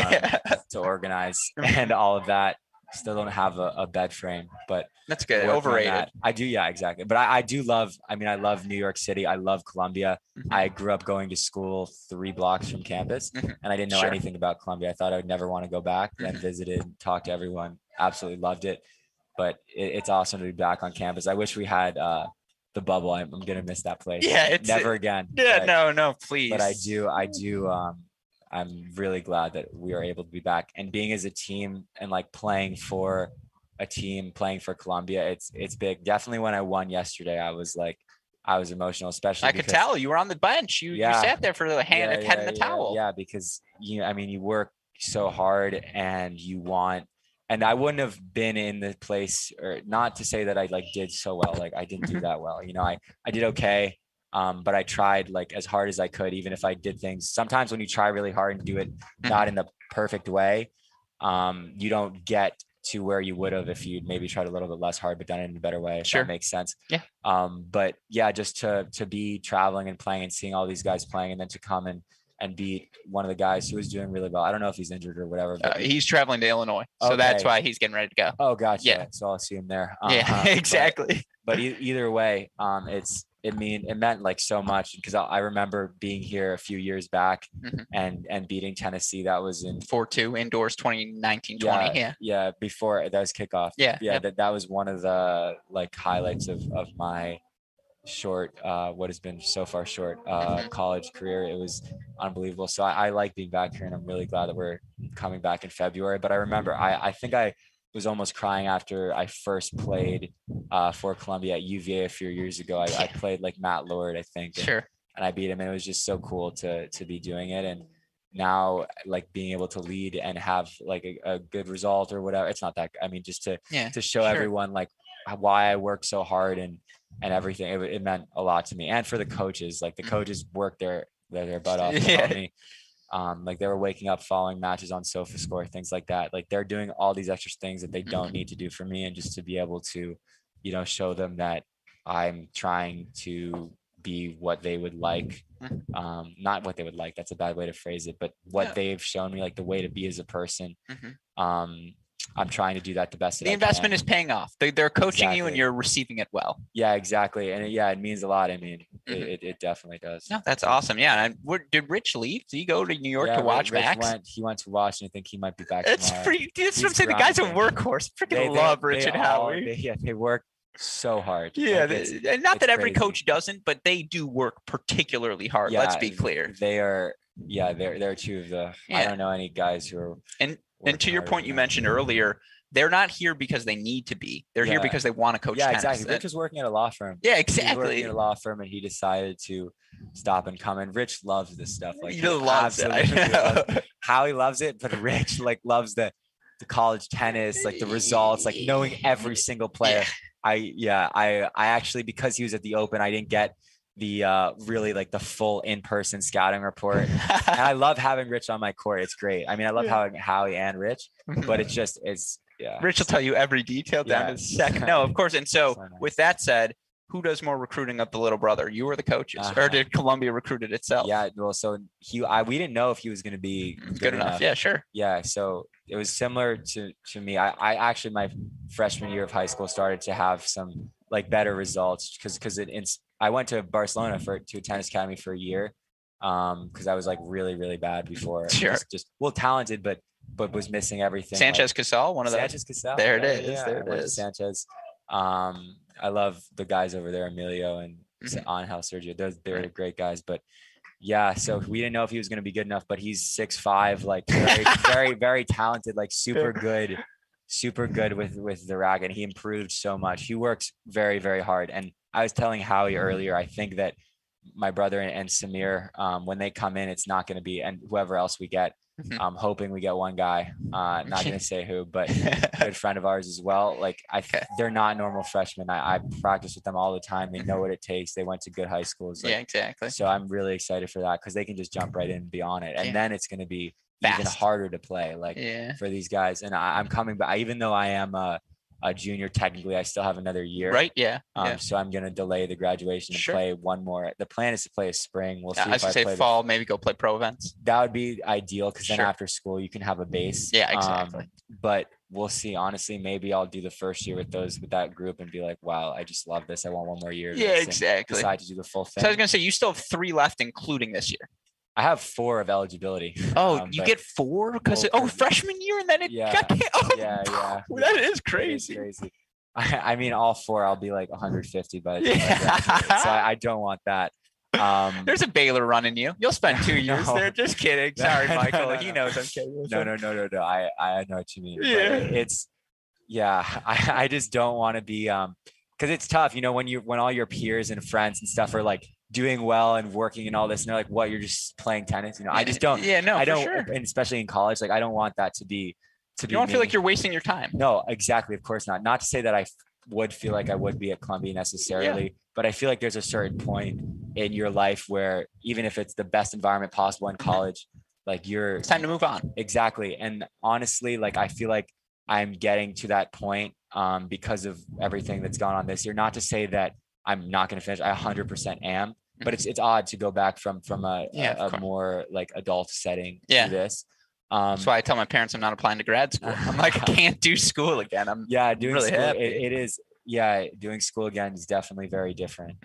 to organize and all of that. Still don't have a bed frame, but that's good. Overrated. I do. Yeah, exactly. But I do love, I love New York City. I love Columbia. I grew up going to school 3 blocks from campus and I didn't know anything about Columbia. I thought I would never want to go back. Then visited, talked to everyone, absolutely loved it. But it's awesome to be back on campus. I wish we had the bubble. I'm going to miss that place. Yeah. Never again. Yeah. No, please. But I do. I'm really glad that we are able to be back and being as a team and like playing for a team, playing for Columbia. It's big. Definitely when I won yesterday, I was emotional, especially. I could tell you were on the bench. You sat there for the head in the towel. Yeah. Because you work so hard and and I wouldn't have been in the place, or not to say that I did so well. Like I didn't do that well. I did okay. But I tried like as hard as I could, even if I did things. Sometimes when you try really hard and do it not in the perfect way, you don't get to where you would have if you'd maybe tried a little bit less hard, but done it in a better way. If that makes sense. Yeah. But yeah, just to be traveling and playing and seeing all these guys playing, and then to come and beat one of the guys who was doing really well. I don't know if he's injured or whatever. But he's traveling to Illinois, so that's why he's getting ready to go. Oh, gotcha. Yeah. So I'll see him there. Exactly. But either way, it meant like so much, because I remember being here a few years back and beating Tennessee. That was in 4-2 indoors 2019-20. Yeah. Before that was kickoff. Yeah. That was one of the like highlights of my short, what has been so far short college career. It was unbelievable. So I like being back here, and I'm really glad that we're coming back in February. But I remember, I think I was almost crying after I first played for Columbia at UVA a few years ago. I played like Matt Lord, I think. And I beat him, and it was just so cool to be doing it. And now like being able to lead and have like a good result or whatever. It's not that, just to show everyone like why I work so hard and everything. It meant a lot to me. And for the coaches, like the coaches worked their butt off to me. Like they were waking up, following matches on SofaScore, things like that. Like they're doing all these extra things that they don't need to do for me. And just to be able to, show them that I'm trying to be what they would like. Not what they would like. That's a bad way to phrase it, but what they've shown me, like the way to be as a person. I'm trying to do that the best that I can. The investment is paying off. They're coaching you and you're receiving it well. Yeah, exactly. And it means a lot. It definitely does. No, that's awesome. Yeah. And did Rich leave? Did he go to New York to watch Max? He went to Washington. I think he might be back That's tomorrow. That's what I'm saying. The guy's a workhorse. Freaking love Rich and Howie. They work so hard. Yeah. And not that every coach doesn't, but they do work particularly hard. Yeah, let's be clear. They're two of the, I don't know any guys who are. And to your point you mentioned earlier, they're not here because they need to be. They're here because they want to coach tennis. Yeah, exactly. Rich was working at a law firm. Yeah, exactly. He was working at a law firm, and he decided to stop and come. And Rich loves this stuff. Like, he loves it. How he loves it, but Rich loves the college tennis, like the results, like knowing every single player. Yeah. I actually, because he was at the Open, I didn't get the really like the full in-person scouting report. And I love having Rich on my court. It's great. I mean, I love having Howie and Rich, but it's Rich will tell you every detail down to the second. No, of course. And so with that said, who does more recruiting of the little brother? You or the coaches, or did Columbia recruit it itself? Yeah, well, so we didn't know if he was going to be good enough. Yeah, sure. Yeah, so it was similar to me. I actually, my freshman year of high school, started to have some like better results because I went to Barcelona to a tennis academy for a year because I was like really, really bad before. Sure. Just talented, but was missing everything. Sanchez Casal, one of those. Sanchez Casal. There it is. Yeah, there it is. Sanchez. I love the guys over there, Emilio and Angel Sergio. They're great guys, but yeah. So we didn't know if he was going to be good enough, but he's 6'5", like very, very, very talented, like super good with the racket. He improved so much. He works very, very hard. And I was telling Howie earlier, I think that my brother and Samir, when they come in, it's not going to be, and whoever else we get, I'm hoping we get one guy, not going to say who, but a good friend of ours as well. Like they're not normal freshmen. I practice with them all the time. They know what it takes. They went to good high schools. Like, yeah, exactly. So I'm really excited for that because they can just jump right in and be on it. And then it's going to be even harder to play for these guys. And I'm coming back, even though I am a junior, technically I still have another year. Right. Yeah. So I'm going to delay the graduation and play one more. The plan is to play a spring. We'll see if I say fall, maybe go play pro events. That would be ideal because then after school you can have a base. Yeah, exactly. But we'll see. Honestly, maybe I'll do the first year with that group and be like, wow, I just love this. I want one more year. Yeah, exactly. Decide to do the full thing. So I was going to say, you still have 3 left, including this year. I have 4 of eligibility. Oh, you get 4 because freshman year and then it got that is crazy. It is crazy. I mean, all 4, I'll be like 150 by the time I graduate. So I don't want that. There's a Baylor running you. You'll spend 2 years there. Just kidding. Sorry, Michael. He knows I'm kidding. No. I know what you mean. Yeah. I just don't want to be because it's tough, when all your peers and friends and stuff are like doing well and working and all this, and they're like, "What? You're just playing tennis?" I just don't. Yeah, no, I don't. Sure. And especially in college, like I don't want that to be. You don't feel like you're wasting your time. No, exactly. Of course not. Not to say that I would feel like I would be at Columbia necessarily, but I feel like there's a certain point in your life where even if it's the best environment possible in college, like it's time to move on. Exactly. And honestly, like I feel like I'm getting to that point because of everything that's gone on this year. Not to say that I'm not going to finish. I 100% am, but it's odd to go back from a more like adult setting to this. That's why I tell my parents I'm not applying to grad school. I'm like, I can't do school again. I'm doing really school. Happy. It is. Yeah. Doing school again is definitely very different.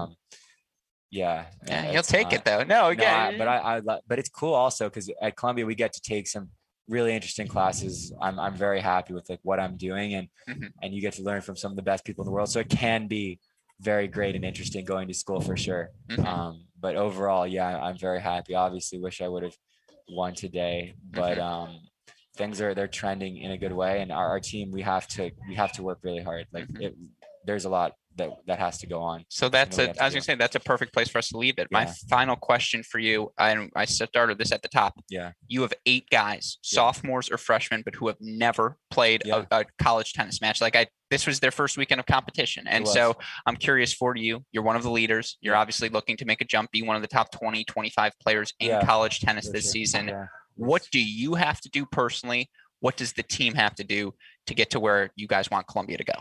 You'll take it though. No, again, but it's cool also because at Columbia we get to take some really interesting classes. I'm very happy with like what I'm doing and you get to learn from some of the best people in the world. So it can be very great and interesting going to school for sure. But overall, I'm very happy. Obviously wish I would have won today, but they're trending in a good way, and our team we have to work really hard. Like there's a lot that has to go on. So that's I was gonna say that's a perfect place for us to leave it. My final question for you, and I started this at the top. You have 8 guys, sophomores or freshmen, but who have never played a college tennis match. This was their first weekend of competition. And so I'm curious for you, you're one of the leaders. You're obviously looking to make a jump, be one of the top 20, 25 players in college tennis this season. What do you have to do personally? What does the team have to do to get to where you guys want Columbia to go?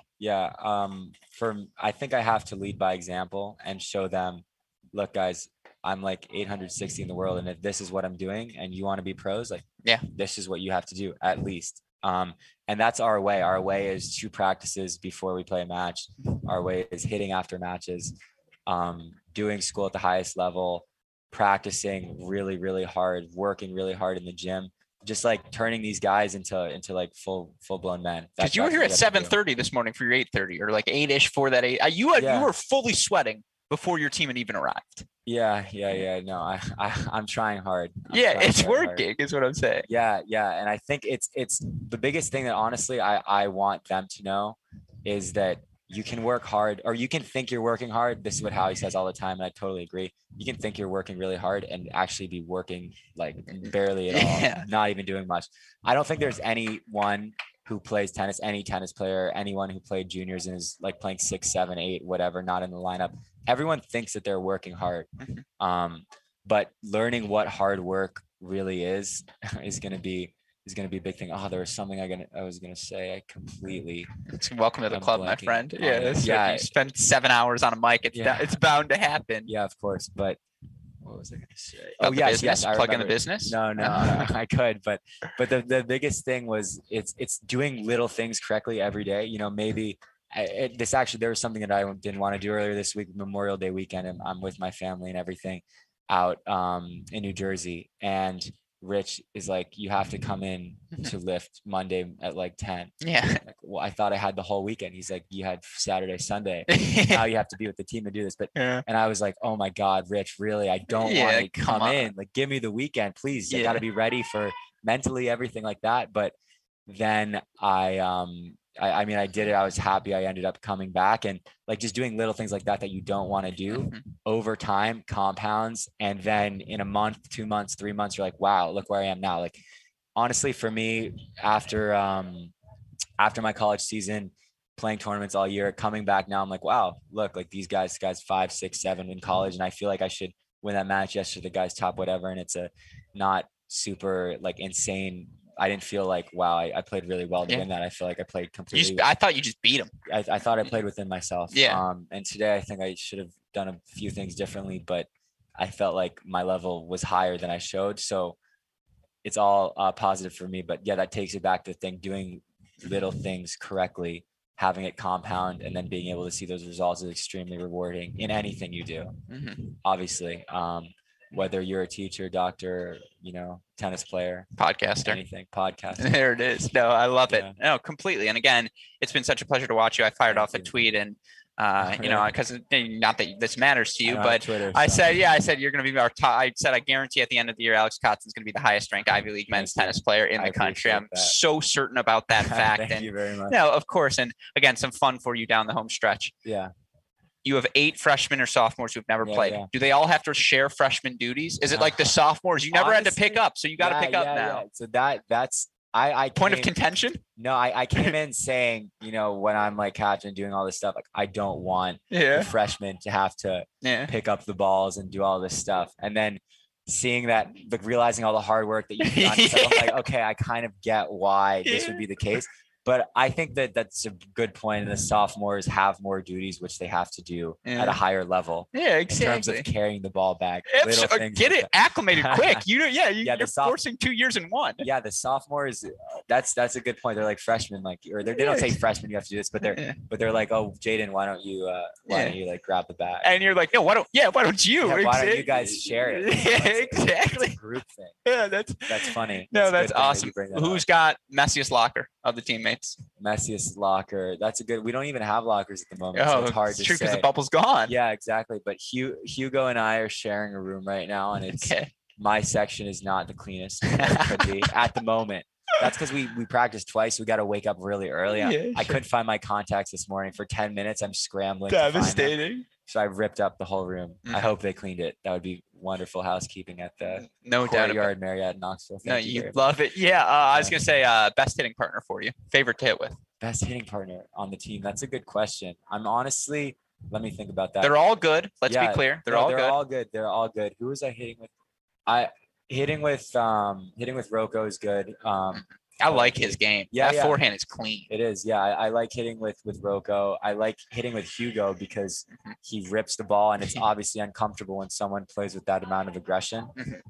I think I have to lead by example and show them, look, guys, I'm like 860 in the world. And if this is what I'm doing and you want to be pros, this is what you have to do at least. And that's our way. Our way is 2 practices before we play a match. Our way is hitting after matches. doing school at the highest level, practicing really, really hard, working really hard in the gym, just like turning these guys into like full blown men. Because you were here at 7:30 this morning for your 8:30 or like 8-ish for that 8. You were fully sweating before your team had even arrived. Yeah. No, I'm trying hard. It's working is what I'm saying. Yeah. And I think it's the biggest thing that honestly I want them to know is that you can work hard, or you can think you're working hard. This is what Howie says all the time, and I totally agree. You can think you're working really hard and actually be working like barely at all, not even doing much. I don't think there's anyone who plays tennis, any tennis player, anyone who played juniors and is like playing 6, 7, 8, whatever, not in the lineup. Everyone thinks that they're working hard. But learning what hard work really is going to be a big thing. Oh, there was something I was gonna say. I completely. Welcome to the club, my friend. Yeah. You spent 7 hours on a mic. It's bound to happen. Yeah, of course. But what was I gonna say? Yes. Plug in the business. No, I could, but the biggest thing was it's doing little things correctly every day. You know, maybe there was something that I didn't want to do earlier this week, Memorial Day weekend, and I'm with my family and everything out in New Jersey, and Rich is like, you have to come in to lift Monday at like 10. Yeah. Like, well, I thought I had the whole weekend. He's like, you had Saturday, Sunday. Now you have to be with the team to do this. But and I was like, oh my God, Rich, really? I don't want to come in. Like, give me the weekend, please. I got to be ready for mentally everything like that. But then I mean, I did it. I was happy. I ended up coming back, and like just doing little things like that you don't want to do over time compounds. And then in a month, 2 months, 3 months, you're like, wow, look where I am now. Like, honestly, for me, after my college season, playing tournaments all year, coming back now, I'm like, wow, look, like these guys 5, 6, 7 in college. And I feel like I should win that match yesterday, the guy's top, whatever. And it's a not super like insane. I didn't feel like, wow, I played really well to win that. I feel like I played completely. I thought you just beat him. I thought I played within myself. Yeah. And today I think I should have done a few things differently, but I felt like my level was higher than I showed. So it's all positive for me. But yeah, that takes it back to doing little things correctly, having it compound, and then being able to see those results is extremely rewarding in anything you do. Obviously. Whether you're a teacher, doctor, tennis player, podcaster, anything, podcast. There it is. No, I love it. No, completely. And again, it's been such a pleasure to watch you. I fired off a tweet and, because not that this matters to you, but Twitter, I said, you're going to be our top. I said, I guarantee at the end of the year, Alex Kotson's going to be the highest ranked Ivy League men's tennis player in the country. I'm so certain about that fact. Thank you very much. No, of course. And again, some fun for you down the home stretch. Yeah. You have 8 freshmen or sophomores who've never played. Yeah. Do they all have to share freshman duties? Is it like the sophomores? You never had to pick up, so you got to pick up now. Yeah. So that's I point of contention. No, I came in saying, when I'm like catching and doing all this stuff, like I don't want the freshmen to have to pick up the balls and do all this stuff. And then seeing that, like realizing all the hard work that you've done, so I'm like, okay, I kind of get why this would be the case. But I think that's a good point. And the sophomores have more duties, which they have to do at a higher level. Yeah, exactly. In terms of carrying the ball back. Get it acclimated quick. You're forcing 2 years in one. Yeah, the sophomores. That's a good point. They're like freshmen, or they don't say freshmen. You have to do this, but they're like, oh, Jaden, why don't you like grab the bag? And you're like, no, why don't you? Yeah, why don't you guys share it? Yeah, exactly. It's a group thing. Yeah, that's funny. No, that's awesome. Who's got messiest locker of the teammates? Messiest locker. That's a good. We don't even have lockers at the moment, so it's hard to say. True, because the bubble's gone. Yeah, exactly. But Hugo and I are sharing a room right now, and it's my section is not the cleanest it could be at the moment. That's because we practiced twice. We got to wake up really early. I couldn't find my contacts this morning for 10 minutes. I'm scrambling. Devastating. So I ripped up the whole room. I hope they cleaned it. That would be wonderful housekeeping at the Courtyard Marriott in Knoxville. You love it. Yeah, I was gonna say best hitting partner for you. Favorite to hit with. Best hitting partner on the team. That's a good question. I'm honestly. Let me think about that. They're all good. Let's be clear. They're all good. They're all good. Who was I hitting with? Hitting with Rocco is good. I like his game. Yeah, that forehand is clean. It is. Yeah, I like hitting with Rocco. I like hitting with Hugo because he rips the ball, and it's obviously uncomfortable when someone plays with that amount of aggression.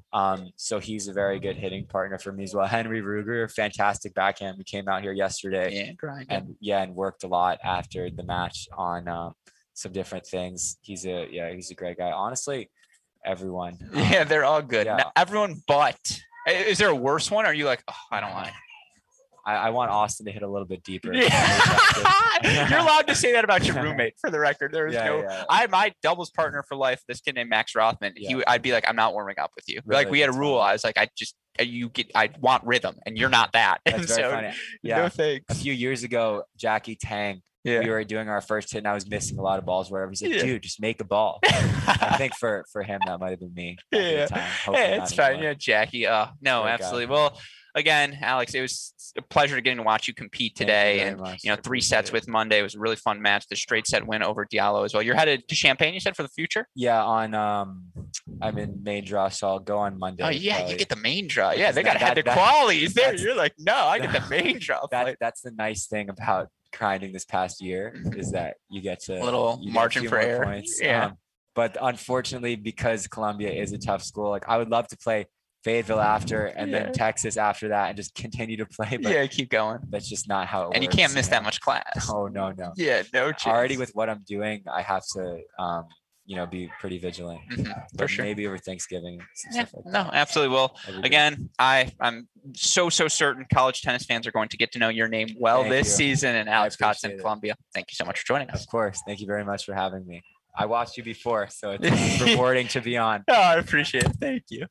So he's a very good hitting partner for me as well. Henry Ruger, fantastic backhand. We came out here yesterday and worked a lot after the match on some different things. He's a great guy. Honestly, everyone. Yeah, they're all good. Yeah. Now, everyone but. Is there a worse one? Or are you like, oh, I don't want it? I want Austin to hit a little bit deeper. Yeah. You're allowed to say that about your roommate, for the record. There's my doubles partner for life, this kid named Max Rothman. Yeah. I'd be like, I'm not warming up with you. Really? Like we had a rule. I was like, I want rhythm, and you're not that. That's very funny. Yeah. No thanks. A few years ago, Jackie Tang, we were doing our first hit, and I was missing a lot of balls. Wherever he's like, dude, just make a ball. I think for him, that might have been me. Yeah, it's fine. Anymore. Yeah, Jackie. No, great absolutely. Guy. Well, again, Alex, it was a pleasure getting to watch you compete today. And, 3 sets with Monday. It was a really fun match. The straight set win over Diallo as well. You're headed to Champaign, you said, for the future? Yeah, I'm in main draw, so I'll go on Monday. Oh, yeah, probably. You get the main draw. Yeah, they got to have the qualities there. You're like, no, I get the main draw. That's the nice thing about grinding this past year is that you get to a little margin for error. Points. Yeah. But unfortunately, because Columbia is a tough school, like I would love to play Fayetteville after and then Texas after that and just continue to play. But keep going. That's just not how it works. And you can't miss that much class. Oh, no. Yeah, no chance. Already with what I'm doing, I have to, be pretty vigilant. For sure. Maybe over Thanksgiving. Stuff like that. Absolutely. Well, again, I'm so certain college tennis fans are going to get to know your name this season. And Alex Kotzen, Columbia, thank you so much for joining us. Of course. Thank you very much for having me. I watched you before, so it's rewarding to be on. Oh, I appreciate it. Thank you.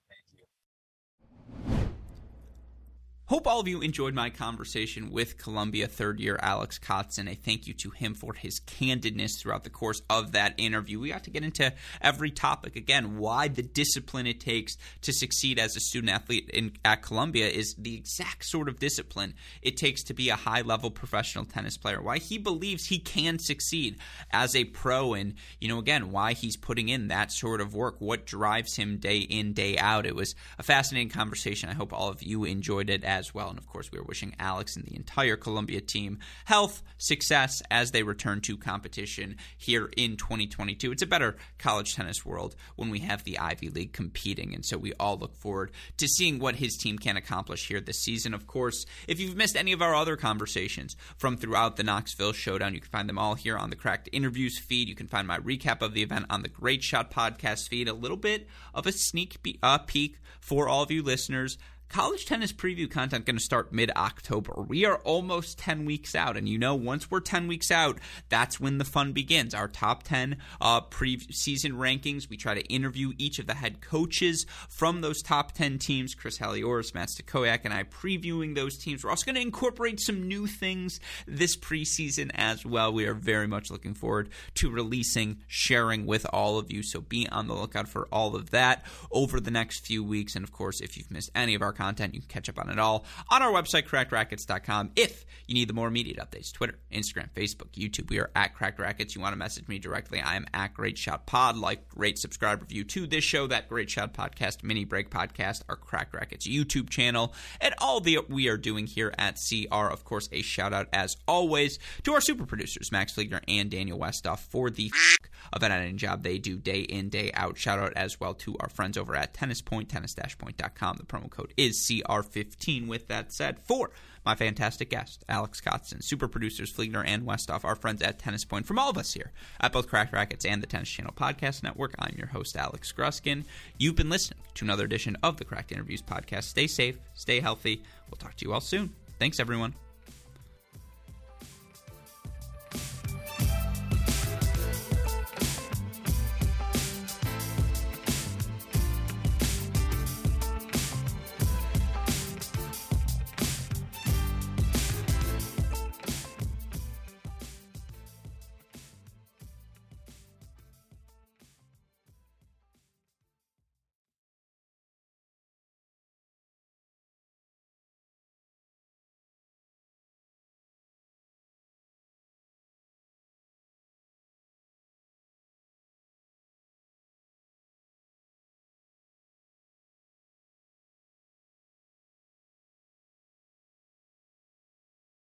Hope all of you enjoyed my conversation with Columbia third-year Alex Kotzen. A thank you to him for his candidness throughout the course of that interview. We got to get into every topic. Again, why the discipline it takes to succeed as a student-athlete at Columbia is the exact sort of discipline it takes to be a high-level professional tennis player. Why he believes he can succeed as a pro and, again, why he's putting in that sort of work, what drives him day in, day out. It was a fascinating conversation. I hope all of you enjoyed it as well. And of course, we are wishing Alex and the entire Columbia team health, success as they return to competition here in 2022. It's a better college tennis world when we have the Ivy League competing. And so we all look forward to seeing what his team can accomplish here this season. Of course, if you've missed any of our other conversations from throughout the Knoxville Showdown, you can find them all here on the Cracked Interviews feed. You can find my recap of the event on the Great Shot podcast feed. A little bit of a sneak peek for all of you listeners. College tennis preview content going to start mid-October. We are almost 10 weeks out, and once we're 10 weeks out, that's when the fun begins. Our top 10 preseason rankings. We try to interview each of the head coaches from those top 10 teams. Chris Halioris, Matt Stakoyak, and I previewing those teams. We're also going to incorporate some new things this preseason as well. We are very much looking forward to releasing, sharing with all of you, so be on the lookout for all of that over the next few weeks. And of course, if you've missed any of our content, you can catch up on it all on our website, crackedrackets.com. If you need the more immediate updates, Twitter, Instagram, Facebook, YouTube, we are at Cracked Rackets. You want to message me directly, I am at Great Shot Pod. Like, rate, subscribe, review to this show, that Great Shot Podcast, Mini Break Podcast, our Cracked Rackets YouTube channel, and all we are doing here at CR. Of course, a shout out as always to our super producers, Max Fliegner and Daniel Westoff, for the of an editing job they do day in, day out. Shout out as well to our friends over at Tennis Point, tennis-point.com. The promo code is CR15. With that said, for my fantastic guest, Alex Kotzen, super producers Fliegner and Westoff, our friends at Tennis Point, from all of us here at both Cracked Rackets and the Tennis Channel Podcast Network, I'm your host, Alex Gruskin. You've been listening to another edition of the Cracked Interviews Podcast. Stay safe, stay healthy. We'll talk to you all soon. Thanks, everyone.